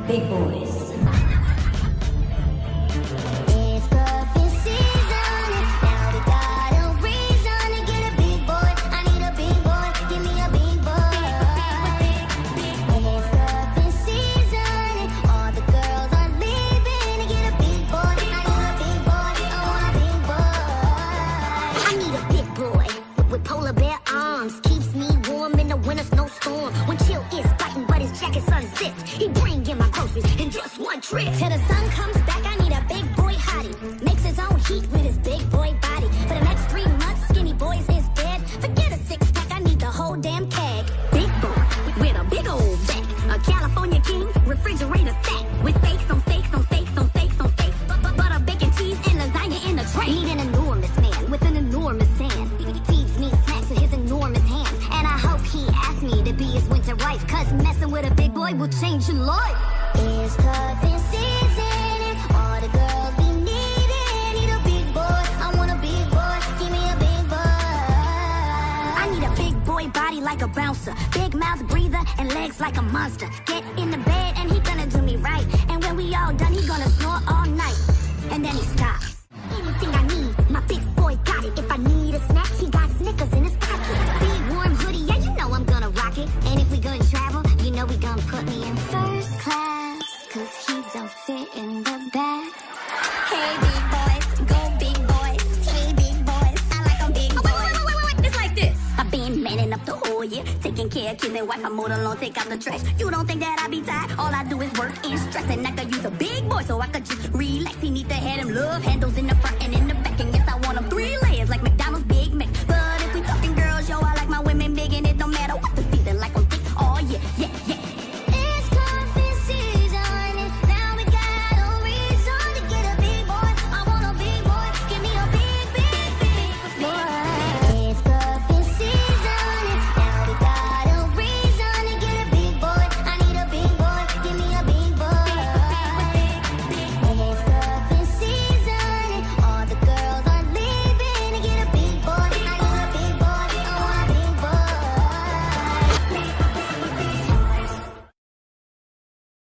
Big boys. It's cuffing season, now we got a reason to get a big boy. I need a big boy, give me a big boy. It's cuffing season, all the girls are leaving to get a big boy. I need a big boy, I want a big boy. I need a big boy with polar bear arms, keeps me warm in the winter snowstorm. When chill is biting, but his jacket's unzipped. He bring in my groceries in just one trip. Till the sun comes back, I need a big boy hottie. Makes his own heat with his big boy body. For the next 3 months, skinny boys is dead. Forget a 6-pack, I need the whole damn keg. Big boy with a big old back, a California king, refrigerator stack with steaks on steaks on steaks on steaks on steaks. Butter, bacon, cheese, and lasagna in the tray. Need an enormous man with an enormous hand. He feeds me snacks with his enormous hands. And I hope he asks me to be his winter wife, cause messing with a big boy will change your life. It's cuffing season, and all the girls be needing. Need a big boy, I want a big boy, give me a big boy. I need a big boy body like a bouncer, big mouth breather, and legs like a monster. Get in the bed and he gonna do me right, and when we all done, he gonna snore all night. And then he stops. Anything I need, my big boy got it. If I need a snack, he got Snickers in his pocket. Big warm hoodie, yeah, you know I'm gonna rock it. And if we gonna travel, you know we gonna put me in first class, cause he don't fit in the back. Hey big boys, go big boys. Hey big boys, I like them big boys. Wait, it's like this. I've been manning up the whole year, taking care of kids and wife. I mowed alone, take out the trash. You don't think that I be tired? All I do is work and stress, and I could use a big boy so I could just relax. He need to have him love handles